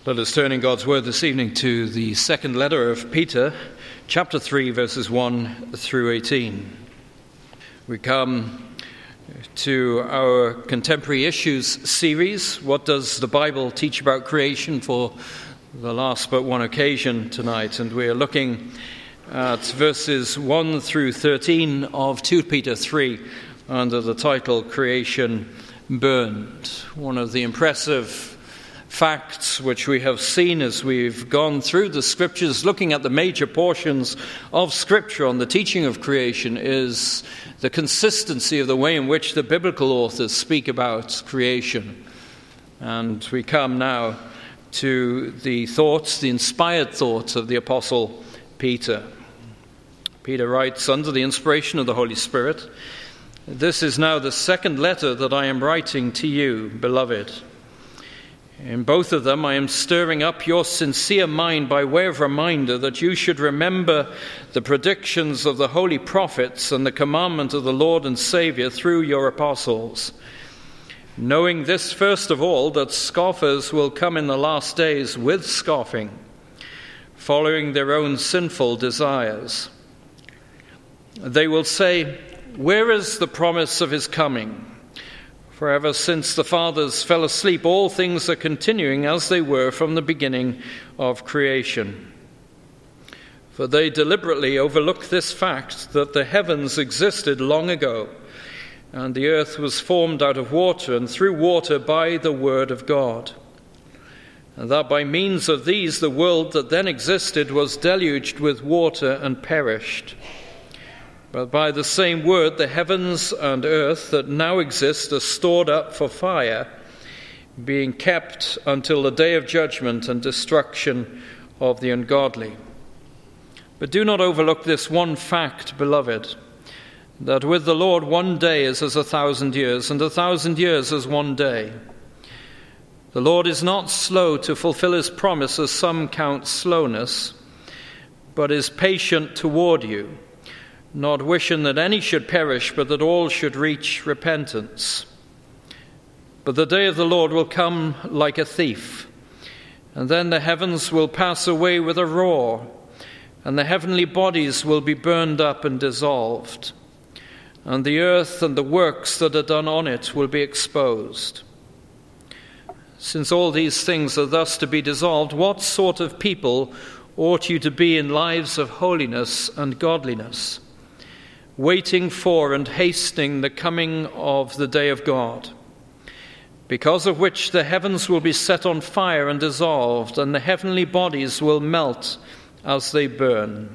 Let us turn in God's Word this evening to the second letter of Peter, chapter 3, verses 1 through 18. We come to our Contemporary Issues series. What does the Bible teach about creation, for the last but one occasion tonight? And we are looking at verses 1 through 13 of 2 Peter 3 under the title, Creation Burned. One of the impressive facts which we have seen as we've gone through the Scriptures, looking at the major portions of Scripture on the teaching of creation, is the consistency of the way in which the biblical authors speak about creation. And we come now to the thoughts, the inspired thoughts of the Apostle Peter. Peter writes under the inspiration of the Holy Spirit, "This is now the second letter that I am writing to you, beloved. In both of them I am stirring up your sincere mind by way of reminder that you should remember the predictions of the holy prophets and the commandment of the Lord and Savior through your apostles. Knowing this first of all, that scoffers will come in the last days with scoffing, following their own sinful desires. They will say, 'Where is the promise of his coming?' For ever since the fathers fell asleep, all things are continuing as they were from the beginning of creation. For they deliberately overlook this fact, that the heavens existed long ago, and the earth was formed out of water and through water by the word of God. And that by means of these the world that then existed was deluged with water and perished. But by the same word, the heavens and earth that now exist are stored up for fire, being kept until the day of judgment and destruction of the ungodly. But do not overlook this one fact, beloved, that with the Lord 1 day is as 1,000 years, and 1,000 years as 1 day. The Lord is not slow to fulfill his promise, as some count slowness, but is patient toward you, not wishing that any should perish, but that all should reach repentance. But the day of the Lord will come like a thief, and then the heavens will pass away with a roar, and the heavenly bodies will be burned up and dissolved, and the earth and the works that are done on it will be exposed. Since all these things are thus to be dissolved, what sort of people ought you to be in lives of holiness and godliness, waiting for and hastening the coming of the day of God, because of which the heavens will be set on fire and dissolved, and the heavenly bodies will melt as they burn.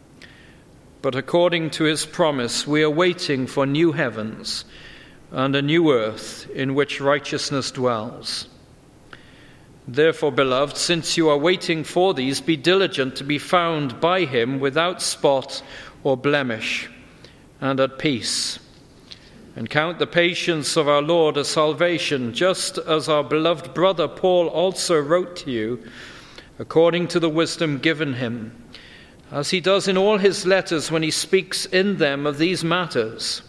But according to his promise, we are waiting for new heavens and a new earth in which righteousness dwells. Therefore, beloved, since you are waiting for these, be diligent to be found by him without spot or blemish, and at peace, and count the patience of our Lord a salvation, just as our beloved brother Paul also wrote to you, according to the wisdom given him, as he does in all his letters when he speaks in them of these matters.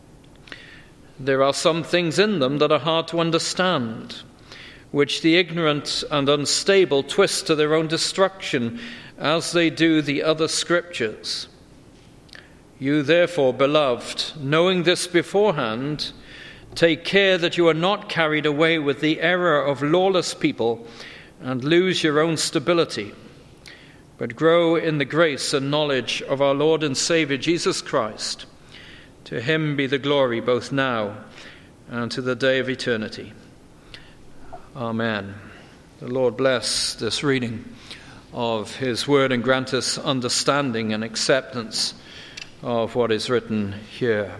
There are some things in them that are hard to understand, which the ignorant and unstable twist to their own destruction, as they do the other scriptures. You therefore, beloved, knowing this beforehand, take care that you are not carried away with the error of lawless people and lose your own stability, but grow in the grace and knowledge of our Lord and Savior Jesus Christ. To him be the glory both now and to the day of eternity. Amen. The Lord bless this reading of his word and grant us understanding and acceptance of what is written here.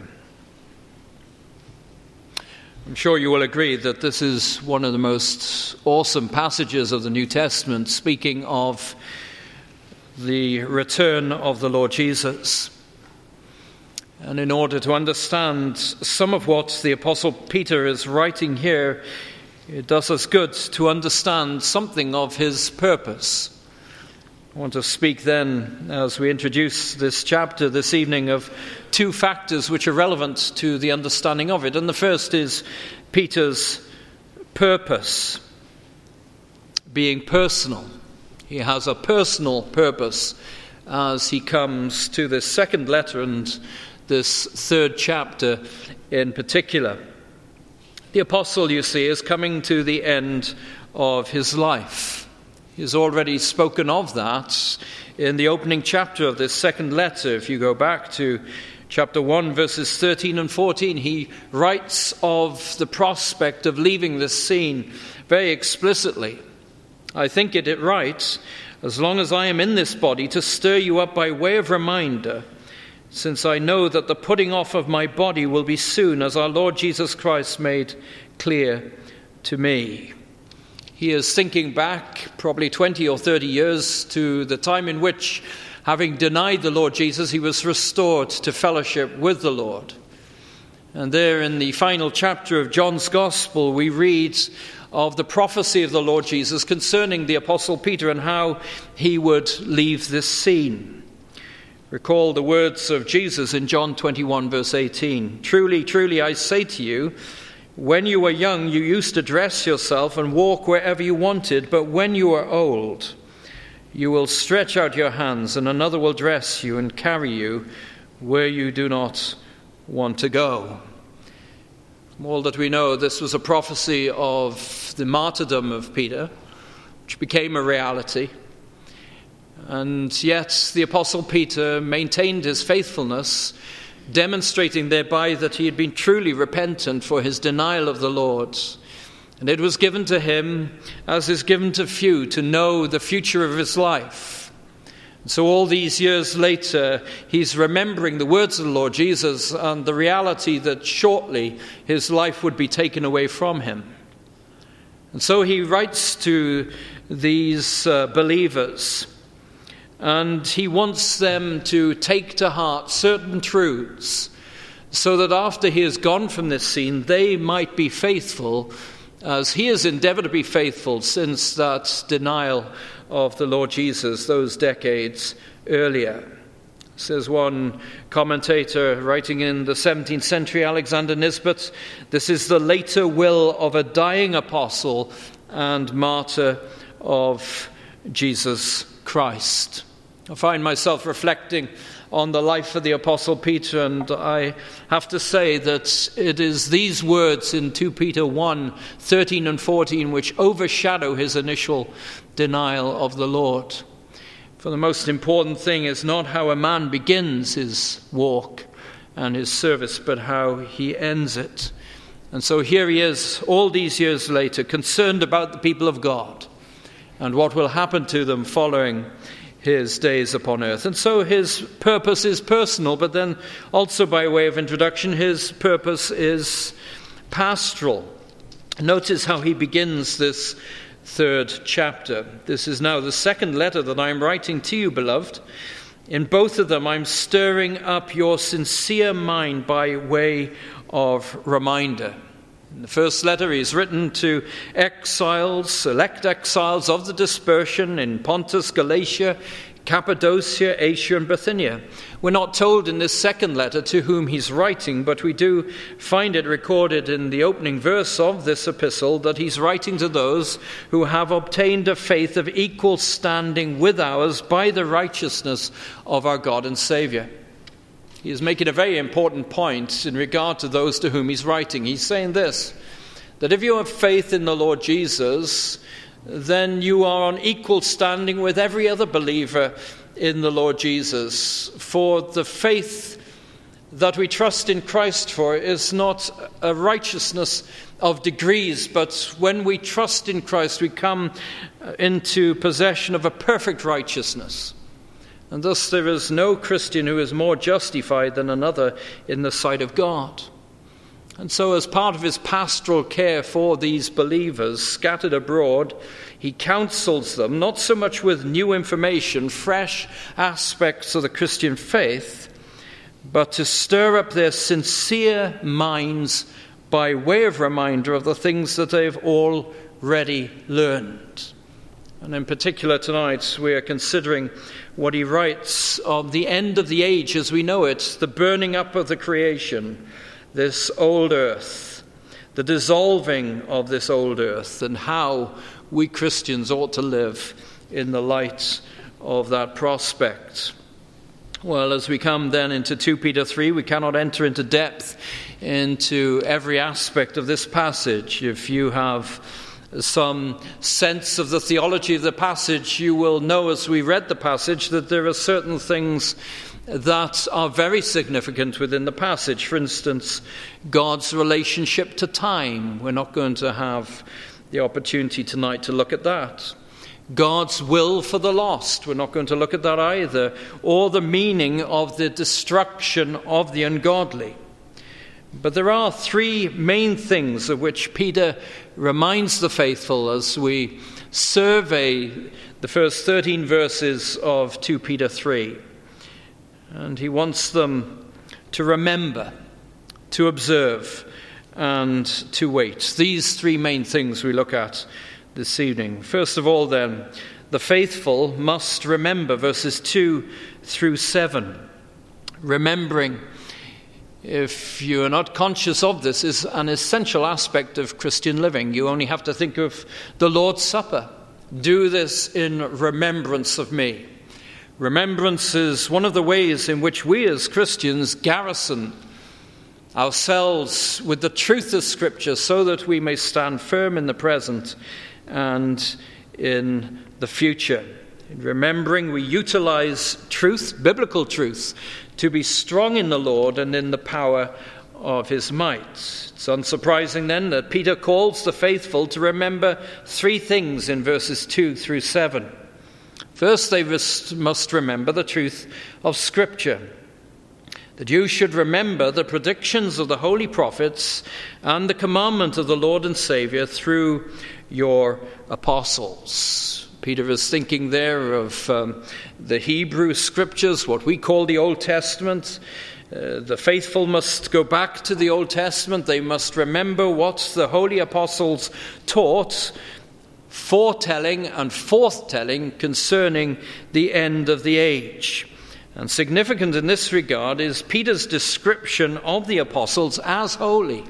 I'm sure you will agree that this is one of the most awesome passages of the New Testament, speaking of the return of the Lord Jesus. And in order to understand some of what the Apostle Peter is writing here, it does us good to understand something of his purpose. I want to speak then, as we introduce this chapter this evening, of two factors which are relevant to the understanding of it. And the first is Peter's purpose. being personal. He has a personal purpose as he comes to this second letter and this third chapter in particular. The apostle, you see, is coming to the end of his life. He's already spoken of that in the opening chapter of this second letter. If you go back to chapter 1, verses 13 and 14, he writes of the prospect of leaving this scene very explicitly. I think it right, as long as I am in this body, to stir you up by way of reminder, since I know that the putting off of my body will be soon, as our Lord Jesus Christ made clear to me. He is thinking back probably 20 or 30 years to the time in which, having denied the Lord Jesus, he was restored to fellowship with the Lord. And there in the final chapter of John's Gospel, we read of the prophecy of the Lord Jesus concerning the Apostle Peter and how he would leave this scene. Recall the words of Jesus in John 21, verse 18. Truly, truly, I say to you, when you were young, you used to dress yourself and walk wherever you wanted, but when you are old, you will stretch out your hands, and another will dress you and carry you where you do not want to go. From all that we know, this was a prophecy of the martyrdom of Peter, which became a reality. And yet the Apostle Peter maintained his faithfulness, demonstrating thereby that he had been truly repentant for his denial of the Lord. And it was given to him, as is given to few, to know the future of his life. So all these years later, he's remembering the words of the Lord Jesus and the reality that shortly his life would be taken away from him. And so he writes to these believers, and he wants them to take to heart certain truths so that after he has gone from this scene, they might be faithful as he has endeavored to be faithful since that denial of the Lord Jesus those decades earlier. Says one commentator writing in the 17th century, Alexander Nisbet, this is the later will of a dying apostle and martyr of Jesus Christ. I find myself reflecting on the life of the Apostle Peter, and I have to say that it is these words in 2 Peter 1, 13 and 14 which overshadow his initial denial of the Lord. For the most important thing is not how a man begins his walk and his service, but how he ends it. And so here he is, all these years later, concerned about the people of God and what will happen to them following his days upon earth. And so his purpose is personal, but then also by way of introduction, his purpose is pastoral. Notice how he begins this third chapter. This is now the second letter that I'm writing to you, beloved. In both of them, I'm stirring up your sincere mind by way of reminder. In the first letter, he's written to exiles, select exiles of the dispersion in Pontus, Galatia, Cappadocia, Asia, and Bithynia. We're not told in this second letter to whom he's writing, but we do find it recorded in the opening verse of this epistle that he's writing to those who have obtained a faith of equal standing with ours by the righteousness of our God and Savior. He is making a very important point in regard to those to whom he's writing. He's saying this, that if you have faith in the Lord Jesus, then you are on equal standing with every other believer in the Lord Jesus. For the faith that we trust in Christ for is not a righteousness of degrees, but when we trust in Christ, we come into possession of a perfect righteousness. And thus there is no Christian who is more justified than another in the sight of God. And so as part of his pastoral care for these believers scattered abroad, he counsels them not so much with new information, fresh aspects of the Christian faith, but to stir up their sincere minds by way of reminder of the things that they've already learned. And in particular tonight we are considering what he writes of the end of the age as we know it, the burning up of the creation, this old earth, the dissolving of this old earth, and how we Christians ought to live in the light of that prospect. Well, as we come then into 2 Peter 3, we cannot enter into depth into every aspect of this passage. If you have some sense of the theology of the passage, you will know as we read the passage that there are certain things that are very significant within the passage. For instance, God's relationship to time. We're not going to have the opportunity tonight to look at that. God's will for the lost. We're not going to look at that either. Or the meaning of the destruction of the ungodly. But there are three main things of which Peter reminds the faithful as we survey the first 13 verses of 2 Peter 3. And he wants them to remember, to observe, and to wait. These three main things we look at this evening. First of all, then, the faithful must remember, verses 2 through 7. Remembering, if you are not conscious of this, is an essential aspect of Christian living. You only have to think of the Lord's Supper. Do this in remembrance of me. Remembrance is one of the ways in which we as Christians garrison ourselves with the truth of Scripture so that we may stand firm in the present and in the future. In remembering, we utilize truth, biblical truth, to be strong in the Lord and in the power of his might. It's unsurprising then that Peter calls the faithful to remember three things in verses 2 through 7. First, they must remember the truth of Scripture, that you should remember the predictions of the holy prophets and the commandment of the Lord and Savior through your apostles. Peter is thinking there of the Hebrew Scriptures, what we call the Old Testament. The faithful must go back to the Old Testament. They must remember what the holy apostles taught, foretelling and forthtelling concerning the end of the age. And significant in this regard is Peter's description of the apostles as holy.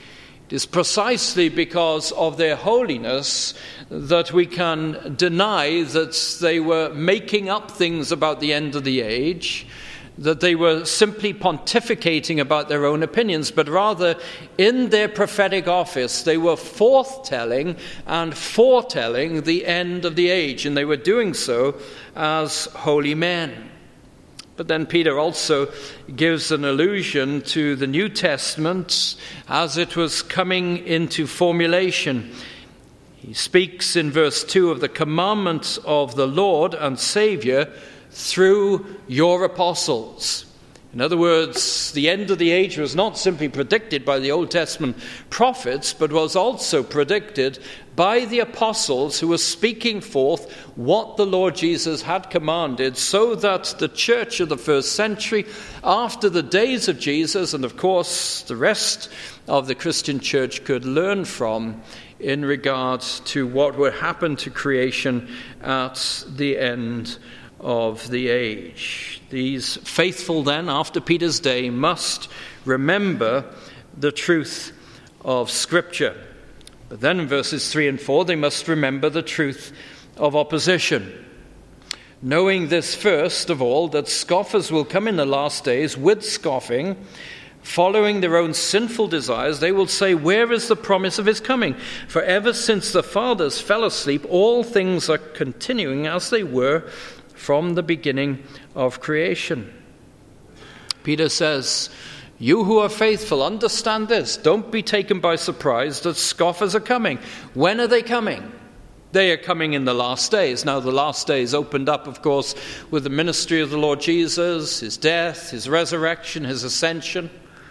It is precisely because of their holiness that we can deny that they were making up things about the end of the age, that they were simply pontificating about their own opinions, but rather in their prophetic office they were forthtelling and foretelling the end of the age, and they were doing so as holy men. But then Peter also gives an allusion to the New Testament as it was coming into formulation. He speaks in verse 2 of the commandment of the Lord and Savior through your apostles. In other words, the end of the age was not simply predicted by the Old Testament prophets, but was also predicted by the apostles who were speaking forth what the Lord Jesus had commanded, so that the church of the first century, after the days of Jesus, and of course the rest of the Christian church, could learn from in regard to what would happen to creation at the end of the age. These faithful then, after Peter's day, must remember the truth of Scripture. But then in verses 3 and 4, they must remember the truth of opposition. Knowing this first of all, that scoffers will come in the last days with scoffing, following their own sinful desires. They will say, where is the promise of his coming? For ever since the fathers fell asleep, all things are continuing as they were from the beginning of creation. Peter says, you who are faithful, understand this. Don't be taken by surprise that scoffers are coming. When are they coming? They are coming in the last days. Now, the last days opened up, of course, with the ministry of the Lord Jesus, his death, his resurrection, his ascension.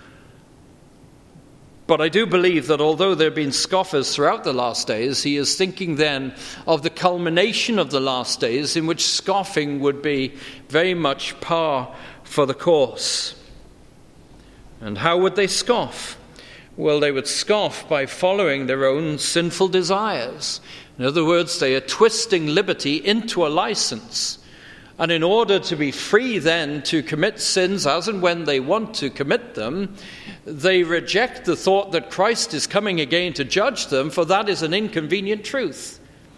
But I do believe that although there have been scoffers throughout the last days, he is thinking then of the culmination of the last days in which scoffing would be very much par for the course. And how would they scoff? Well, they would scoff by following their own sinful desires. In other words, they are twisting liberty into a license. And in order to be free then to commit sins as and when they want to commit them, they reject the thought that Christ is coming again to judge them, for that is an inconvenient truth.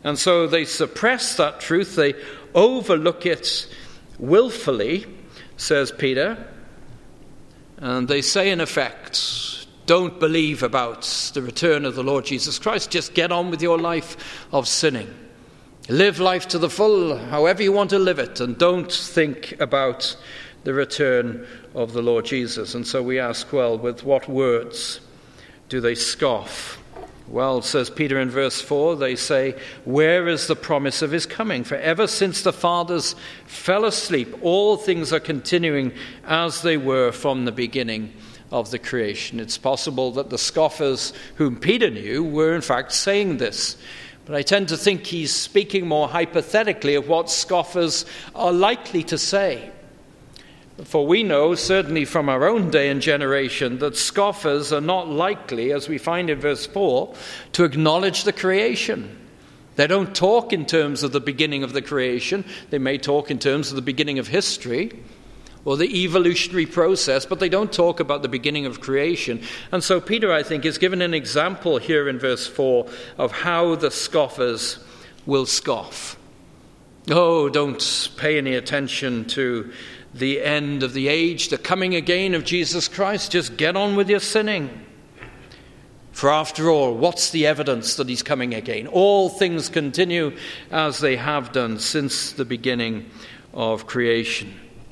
And so they suppress that truth, they overlook it willfully, says Peter, and they say in effect, don't believe about the return of the Lord Jesus Christ, just get on with your life of sinning. Live life to the full, however you want to live it, and don't think about the return of the Lord Jesus. And so we ask, well, with what words do they scoff? Well, says Peter in verse 4, they say, where is the promise of his coming? For ever since the fathers fell asleep, all things are continuing as they were from the beginning of the creation. It's possible that the scoffers whom Peter knew were in fact saying this. But I tend to think he's speaking more hypothetically of what scoffers are likely to say. For we know, certainly from our own day and generation, that scoffers are not likely, as we find in verse 4, to acknowledge the creation. They don't talk in terms of the beginning of the creation. They may talk in terms of the beginning of history or the evolutionary process, but they don't talk about the beginning of creation. And so Peter, I think, is given an example here in verse 4 of how the scoffers will scoff. Oh, don't pay any attention to the end of the age, the coming again of Jesus Christ. Just get on with your sinning. For after all, what's the evidence that he's coming again? All things continue as they have done since the beginning of creation.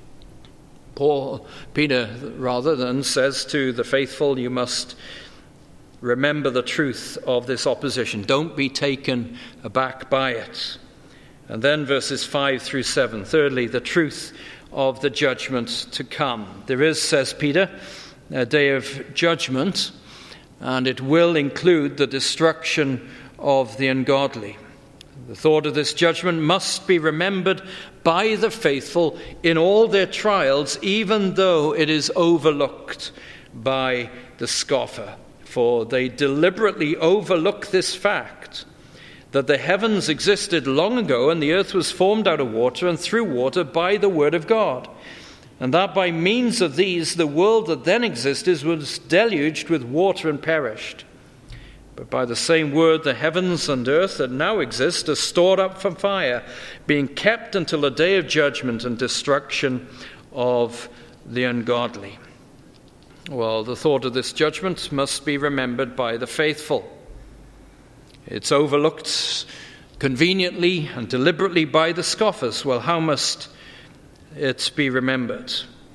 Peter then says to the faithful, you must remember the truth of this opposition. Don't be taken aback by it. And then verses 5 through 7. Thirdly, the truth of the judgment to come. There is, says Peter, a day of judgment, and it will include the destruction of the ungodly. The thought of this judgment must be remembered by the faithful in all their trials, even though it is overlooked by the scoffer. For they deliberately overlook this fact, that the heavens existed long ago and the earth was formed out of water and through water by the word of God, and that by means of these the world that then existed was deluged with water and perished. But by the same word the heavens and earth that now exist are stored up from fire, being kept until the day of judgment and destruction of the ungodly. Well, the thought of this judgment must be remembered by the faithful. It's overlooked conveniently and deliberately by the scoffers. Well, how must it be remembered?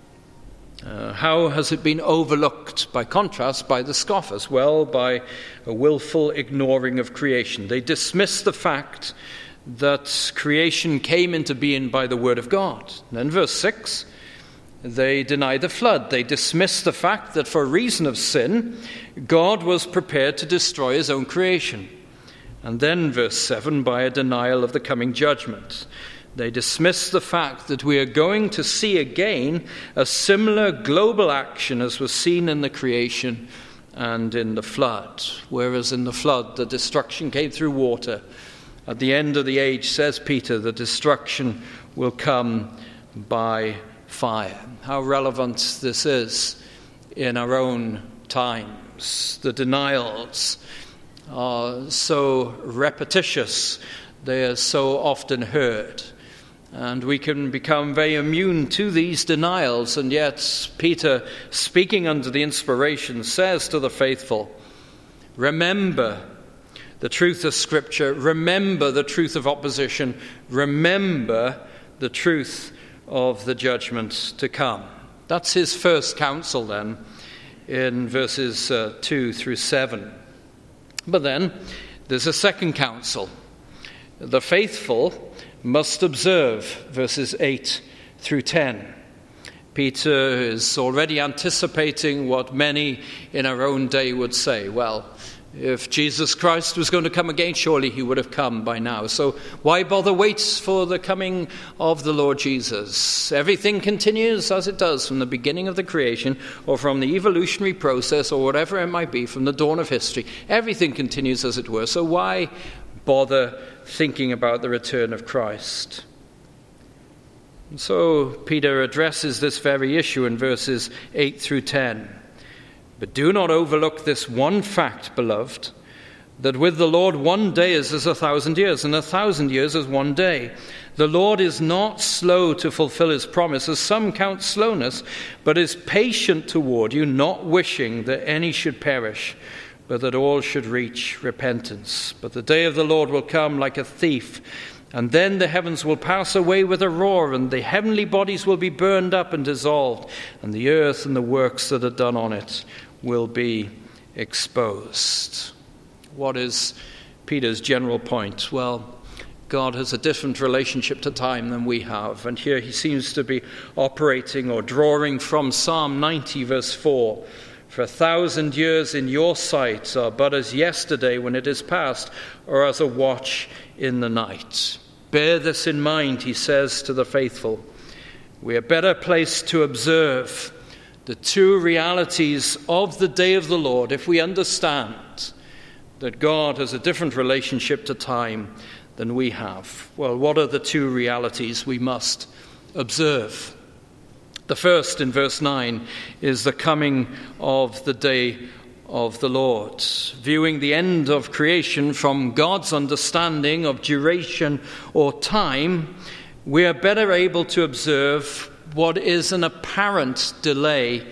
How has it been overlooked, by contrast, by the scoffers? Well, by a willful ignoring of creation. They dismiss the fact that creation came into being by the word of God. And then verse 6, they deny the flood. They dismiss the fact that for a reason of sin, God was prepared to destroy his own creation. And then verse 7, by a denial of the coming judgment. They dismiss the fact that we are going to see again a similar global action as was seen in the creation and in the flood. Whereas in the flood, the destruction came through water. At the end of the age, says Peter, the destruction will come by fire. How relevant this is in our own times. The denials are so repetitious, they are so often heard. And we can become very immune to these denials, and yet Peter, speaking under the inspiration, says to the faithful, remember the truth of Scripture, remember the truth of opposition, remember the truth of the judgment to come. That's his first counsel then in verses 2 through 7. But then there's a second counsel. The faithful must observe, verses 8 through 10. Peter is already anticipating what many in our own day would say. Well, if Jesus Christ was going to come again, surely he would have come by now. So why bother wait for the coming of the Lord Jesus? Everything continues as it does from the beginning of the creation, or from the evolutionary process, or whatever it might be, from the dawn of history. Everything continues as it were. So why bother thinking about the return of Christ? And so Peter addresses this very issue in verses 8 through 10. But do not overlook this one fact, beloved, that with the Lord 1 day is as 1,000 years, and 1,000 years as 1 day. The Lord is not slow to fulfill his promise, as some count slowness, but is patient toward you, not wishing that any should perish, but that all should reach repentance. But the day of the Lord will come like a thief, and then the heavens will pass away with a roar, and the heavenly bodies will be burned up and dissolved, and the earth and the works that are done on it will be exposed. What is Peter's general point? Well, God has a different relationship to time than we have. And here he seems to be operating or drawing from Psalm 90, verse 4. For 1,000 years in your sight are but as yesterday when it is past, or as a watch in the night. Bear this in mind, he says to the faithful. We are better placed to observe the two realities of the day of the Lord if we understand that God has a different relationship to time than we have. Well, what are the two realities we must observe? The first, in verse 9, is the coming of the day of the Lord. Viewing the end of creation from God's understanding of duration or time, we are better able to observe what is an apparent delay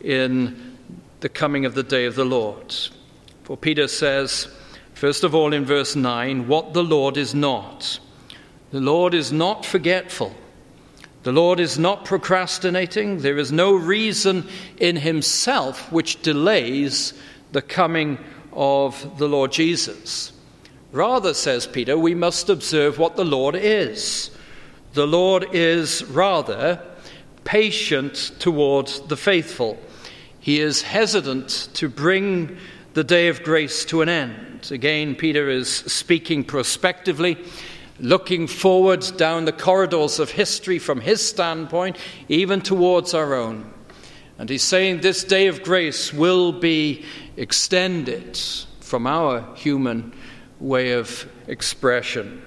in the coming of the day of the Lord. For Peter says, first of all in verse 9, what the Lord is not. The Lord is not forgetful. The Lord is not procrastinating. There is no reason in himself which delays the coming of the Lord Jesus. Rather, says Peter, we must observe what the Lord is. The Lord is rather patient toward the faithful. He is hesitant to bring the day of grace to an end. Again, Peter is speaking prospectively, looking forward down the corridors of history from his standpoint, even towards our own. And he's saying this day of grace will be extended from our human way of expression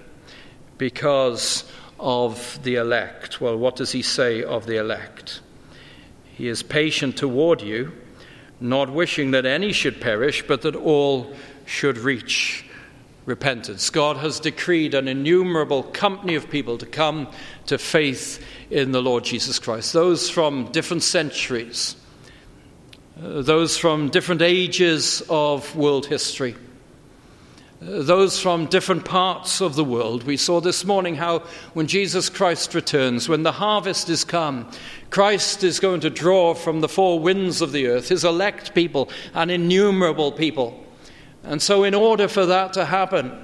because of the elect. Well, what does he say of the elect? He is patient toward you, not wishing that any should perish, but that all should reach repentance. God has decreed an innumerable company of people to come to faith in the Lord Jesus Christ. Those from different centuries, those from different ages of world history, those from different parts of the world. We saw this morning how when Jesus Christ returns, when the harvest is come, Christ is going to draw from the four winds of the earth his elect people, an innumerable people. And so in order for that to happen,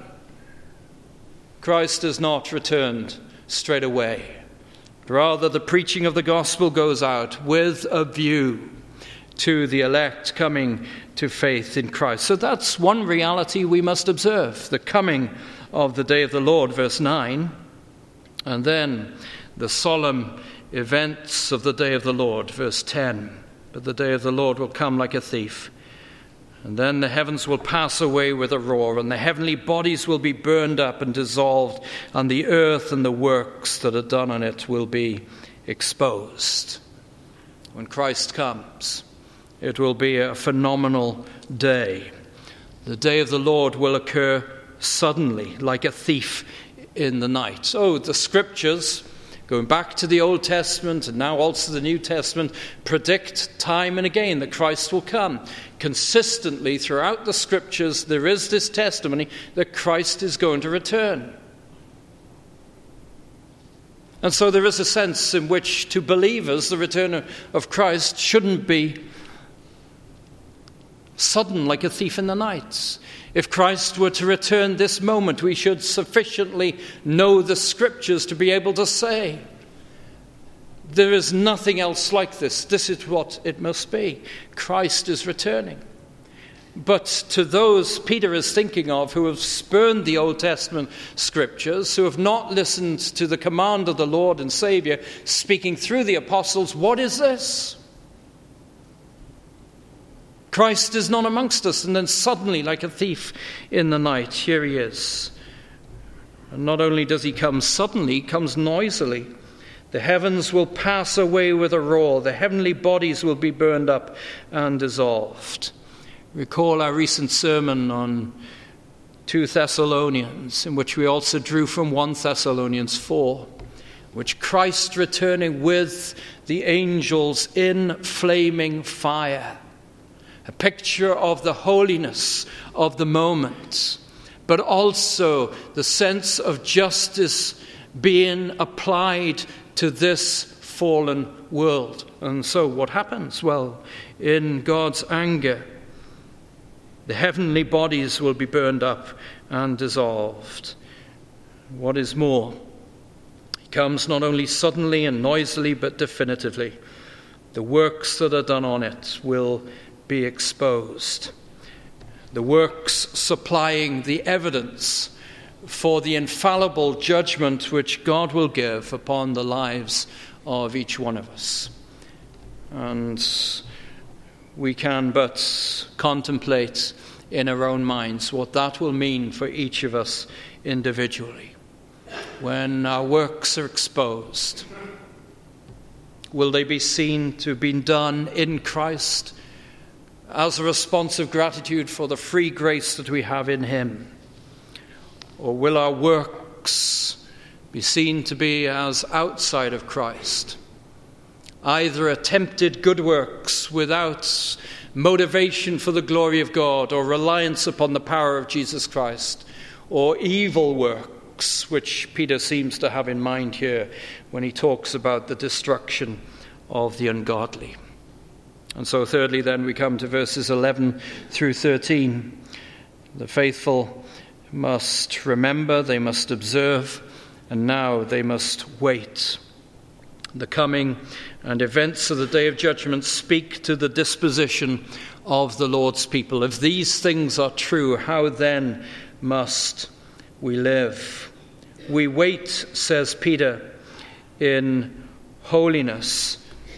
Christ has not returned straight away. Rather, the preaching of the gospel goes out with a view to the elect coming to faith in Christ. So that's one reality we must observe, the coming of the day of the Lord, verse 9, and then the solemn events of the day of the Lord, verse 10. But the day of the Lord will come like a thief, and then the heavens will pass away with a roar, and the heavenly bodies will be burned up and dissolved, and the earth and the works that are done on it will be exposed. When Christ comes, it will be a phenomenal day. The day of the Lord will occur suddenly, like a thief in the night. Oh, the scriptures, going back to the Old Testament and now also the New Testament, predict time and again that Christ will come. Consistently throughout the scriptures, there is this testimony that Christ is going to return. And so there is a sense in which, to believers, the return of Christ shouldn't be sudden like a thief in the night. If Christ were to return this moment, we should sufficiently know the scriptures to be able to say, there is nothing else like this. This is what it must be. Christ is returning. But to those Peter is thinking of who have spurned the Old Testament scriptures, who have not listened to the command of the Lord and Savior speaking through the apostles, what is this? Christ is not amongst us, and then suddenly, like a thief in the night, here he is. And not only does he come suddenly, he comes noisily. The heavens will pass away with a roar. The heavenly bodies will be burned up and dissolved. Recall our recent sermon on 2 Thessalonians, in which we also drew from 1 Thessalonians 4, which Christ returning with the angels in flaming fire, a picture of the holiness of the moment, but also the sense of justice being applied to this fallen world. And so what happens? Well, in God's anger, the heavenly bodies will be burned up and dissolved. What is more, he comes not only suddenly and noisily, but definitively. The works that are done on it will be exposed. The works supplying the evidence for the infallible judgment which God will give upon the lives of each one of us. And we can but contemplate in our own minds what that will mean for each of us individually. When our works are exposed, will they be seen to have been done in Christ as a response of gratitude for the free grace that we have in him? Or will our works be seen to be as outside of Christ, either attempted good works without motivation for the glory of God or reliance upon the power of Jesus Christ, or evil works, which Peter seems to have in mind here when he talks about the destruction of the ungodly? And so thirdly, then, we come to verses 11 through 13. The faithful must remember, they must observe, and now they must wait. The coming and events of the day of judgment speak to the disposition of the Lord's people. If these things are true, how then must we live? We wait, says Peter, in holiness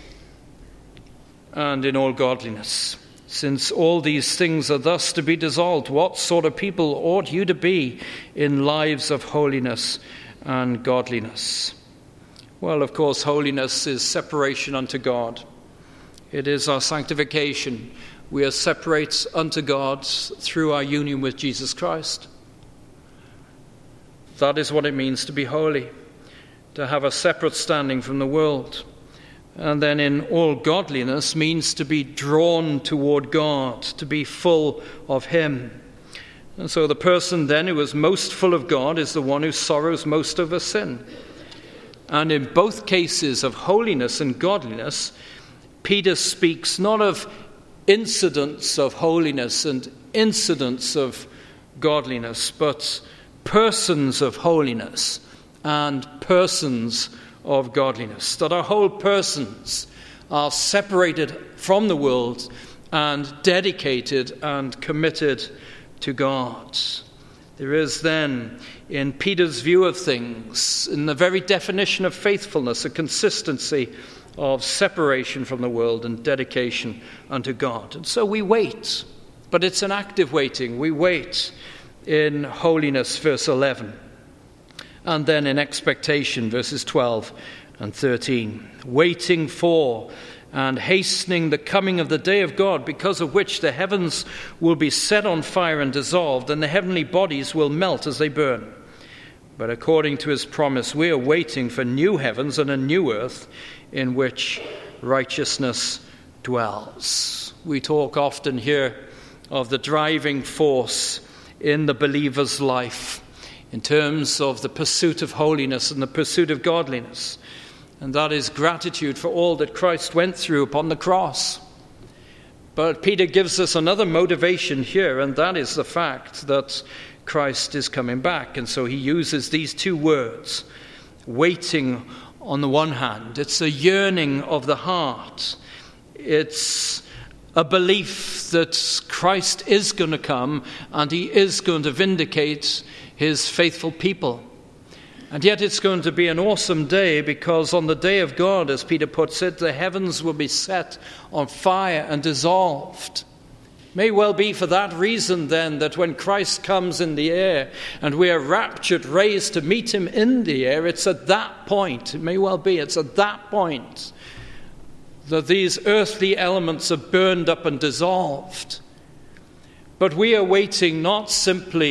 and in all godliness. Since all these things are thus to be dissolved, what sort of people ought you to be in lives of holiness and godliness? Well, of course, holiness is separation unto God. It is our sanctification. We are separate unto God through our union with Jesus Christ. That is what it means to be holy, to have a separate standing from the world. And then in all godliness means to be drawn toward God, to be full of him. And so the person then who is most full of God is the one who sorrows most over sin. And in both cases of holiness and godliness, Peter speaks not of incidents of holiness and incidents of godliness, but persons of holiness and persons of godliness. That our whole persons are separated from the world and dedicated and committed to God. There is then, in Peter's view of things, in the very definition of faithfulness, a consistency of separation from the world and dedication unto God. And so we wait, but it's an active waiting. We wait in holiness, verse 11, and then in expectation, verses 12 and 13. Waiting for and hastening the coming of the day of God, because of which the heavens will be set on fire and dissolved, and the heavenly bodies will melt as they burn. But according to his promise, we are waiting for new heavens and a new earth in which righteousness dwells. We talk often here of the driving force in the believer's life in terms of the pursuit of holiness and the pursuit of godliness. And that is gratitude for all that Christ went through upon the cross. But Peter gives us another motivation here, and that is the fact that Christ is coming back. And so he uses these two words, waiting on the one hand. It's a yearning of the heart. It's a belief that Christ is going to come and he is going to vindicate his faithful people. And yet it's going to be an awesome day, because on the day of God, as Peter puts it, the heavens will be set on fire and dissolved. May well be for that reason then that when Christ comes in the air and we are raptured, raised to meet him in the air, it's at that point, it may well be, it's at that point that these earthly elements are burned up and dissolved. But we are waiting not simply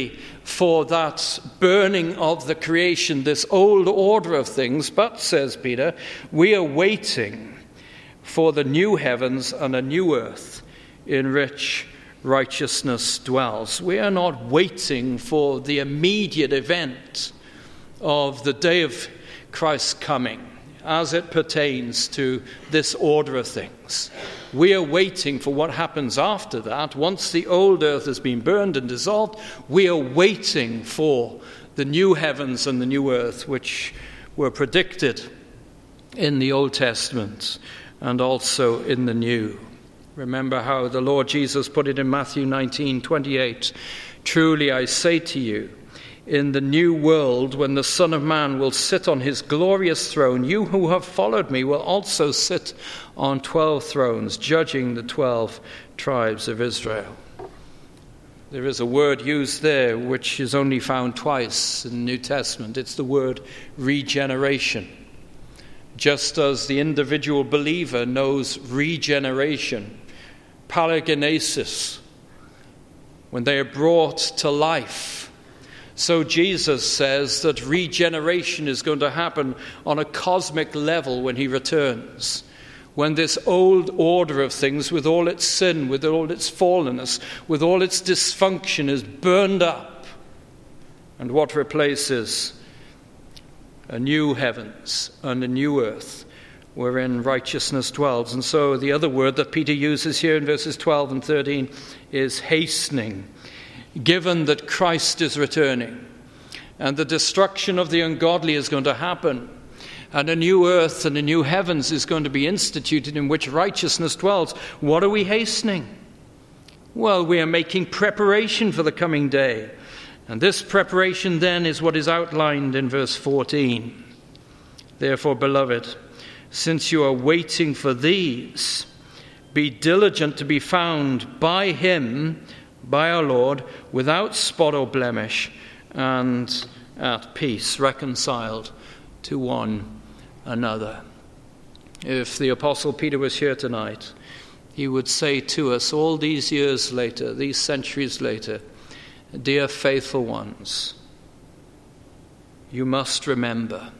for that burning of the creation, this old order of things. But, says Peter, we are waiting for the new heavens and a new earth in which righteousness dwells. We are not waiting for the immediate event of the day of Christ's coming as it pertains to this order of things. We are waiting for what happens after that. Once the old earth has been burned and dissolved, we are waiting for the new heavens and the new earth, which were predicted in the Old Testament and also in the New. Remember how the Lord Jesus put it in Matthew 19:28. Truly I say to you, in the new world, when the Son of Man will sit on his glorious throne, you who have followed me will also sit on 12 thrones, judging the 12 tribes of Israel. There is a word used there which is only found twice in the New Testament. It's the word regeneration. Just as the individual believer knows regeneration, palagenesis, when they are brought to life, so Jesus says that regeneration is going to happen on a cosmic level when he returns. When this old order of things, with all its sin, with all its fallenness, with all its dysfunction, is burned up. And what replaces a new heavens and a new earth wherein righteousness dwells. And so the other word that Peter uses here in verses 12 and 13 is hastening. Given that Christ is returning and the destruction of the ungodly is going to happen, and a new earth and a new heavens is going to be instituted in which righteousness dwells, what are we hastening? Well, we are making preparation for the coming day. And this preparation then is what is outlined in verse 14. Therefore, beloved, since you are waiting for these, be diligent to be found by him, by our Lord, without spot or blemish, and at peace, reconciled to one another. If the Apostle Peter was here tonight, he would say to us all these years later, these centuries later, dear faithful ones, you must remember.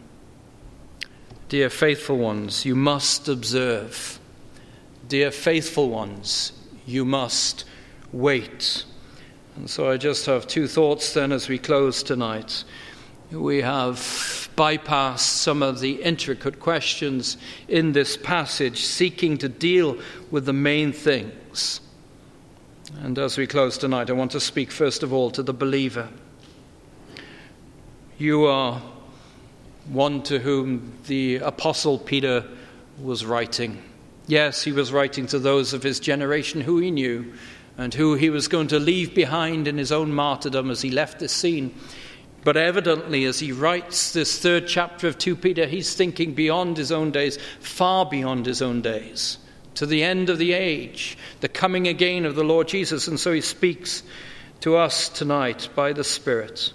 Dear faithful ones, you must observe. Dear faithful ones, you must wait. And so I just have two thoughts then as we close tonight. We have bypassed some of the intricate questions in this passage, seeking to deal with the main things. And as we close tonight, I want to speak first of all to the believer. You are one to whom the Apostle Peter was writing. Yes, he was writing to those of his generation who he knew and who he was going to leave behind in his own martyrdom as he left this scene. But evidently, as he writes this third chapter of 2 Peter, he's thinking beyond his own days, far beyond his own days, to the end of the age, the coming again of the Lord Jesus. And so he speaks to us tonight by the Spirit.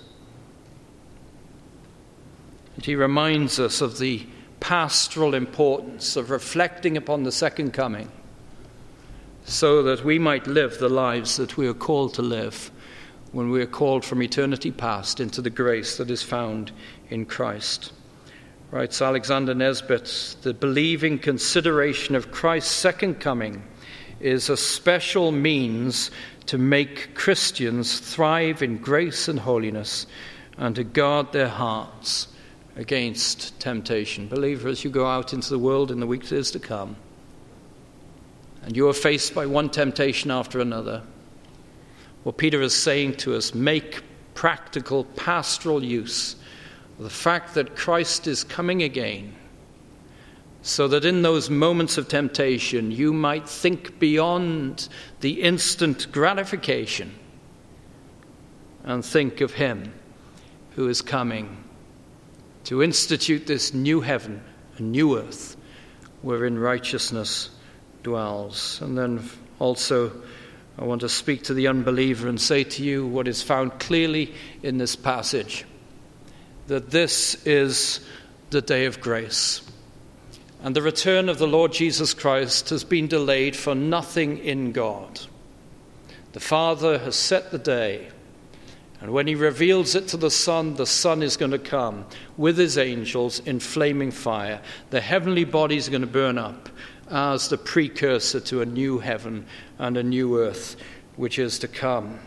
And he reminds us of the pastoral importance of reflecting upon the second coming, so that we might live the lives that we are called to live when we are called from eternity past into the grace that is found in Christ. Writes Alexander Nesbitt, the believing consideration of Christ's second coming is a special means to make Christians thrive in grace and holiness and to guard their hearts against temptation. Believer, as you go out into the world in the weeks to come, and you are faced by one temptation after another, what Peter is saying to us, make practical pastoral use of the fact that Christ is coming again, so that in those moments of temptation you might think beyond the instant gratification and think of him who is coming to institute this new heaven and new earth wherein righteousness dwells. And then also I want to speak to the unbeliever and say to you what is found clearly in this passage, that this is the day of grace. And the return of the Lord Jesus Christ has been delayed for nothing in God. The Father has set the day, And when he reveals it to the Son is going to come with his angels in flaming fire. The heavenly body is going to burn up as the precursor to a new heaven and a new earth which is to come.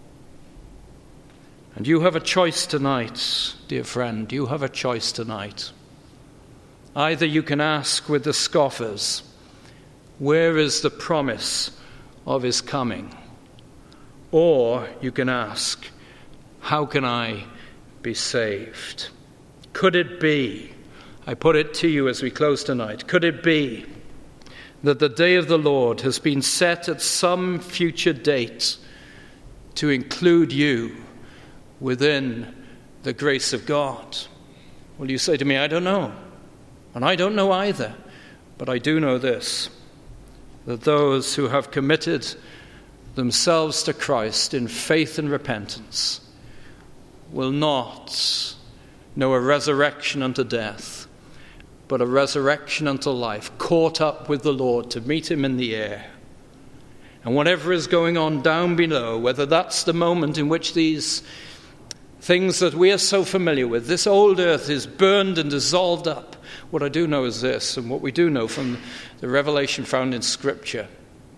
And you have a choice tonight, dear friend. You have a choice tonight. Either you can ask with the scoffers, where is the promise of his coming? Or you can ask, how can I be saved? Could it be, I put it to you as we close tonight, could it be that the day of the Lord has been set at some future date to include you within the grace of God? Well, you say to me, I don't know. And I don't know either. But I do know this, that those who have committed themselves to Christ in faith and repentance will not know a resurrection unto death, but a resurrection unto life, caught up with the Lord to meet him in the air. And whatever is going on down below, whether that's the moment in which these things that we are so familiar with, this old earth is burned and dissolved up, what I do know is this, and what we do know from the revelation found in Scripture,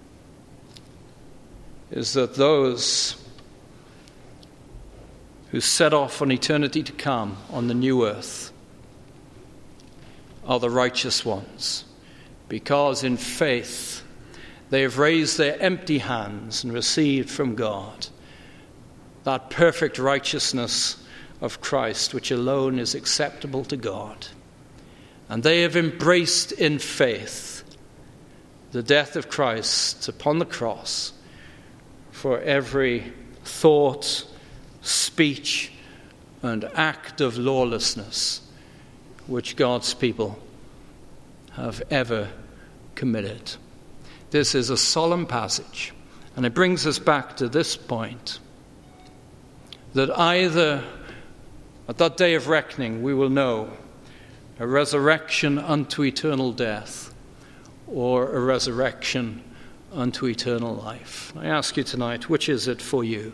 is that those who set off on eternity to come on the new earth are the righteous ones, because in faith they have raised their empty hands and received from God that perfect righteousness of Christ, which alone is acceptable to God. And they have embraced in faith the death of Christ upon the cross for every thought, speech, and act of lawlessness which God's people have ever committed. This is a solemn passage, and it brings us back to this point, that either at that day of reckoning we will know a resurrection unto eternal death or a resurrection unto eternal life. I ask you tonight, which is it for you?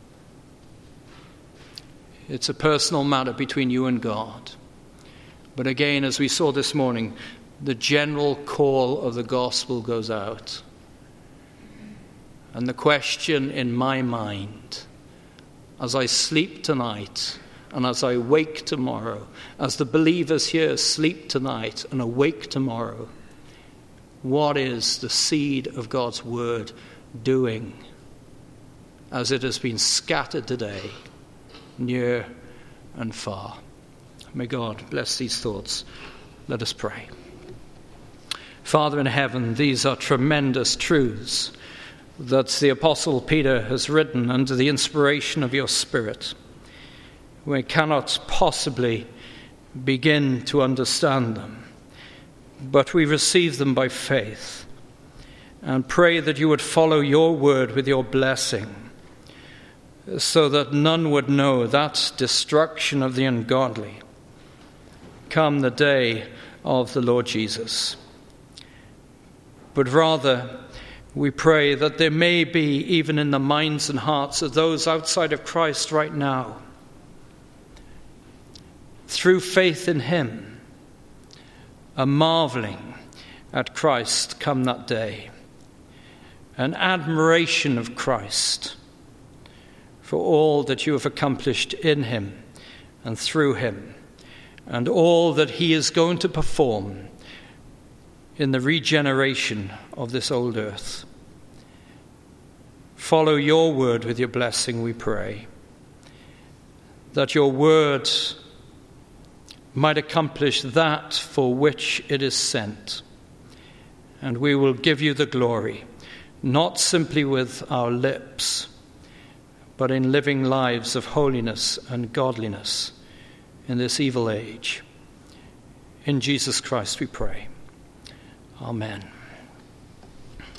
It's a personal matter between you and God. But again, as we saw this morning, the general call of the gospel goes out. And the question in my mind, as I sleep tonight and as I wake tomorrow, as the believers here sleep tonight and awake tomorrow, what is the seed of God's word doing as it has been scattered today, near and far? May God bless these thoughts. Let us pray. Father in heaven, these are tremendous truths that the Apostle Peter has written under the inspiration of your Spirit. We cannot possibly begin to understand them, but we receive them by faith and pray that you would follow your word with your blessing, so that none would know that destruction of the ungodly come the day of the Lord Jesus. But rather, we pray that there may be, even in the minds and hearts of those outside of Christ right now, through faith in him, a marveling at Christ come that day, an admiration of Christ for all that you have accomplished in him and through him, and all that he is going to perform in the regeneration of this old earth. Follow your word with your blessing, we pray, that your word might accomplish that for which it is sent. And we will give you the glory, not simply with our lips, but in living lives of holiness and godliness in this evil age. In Jesus Christ we pray. Amen.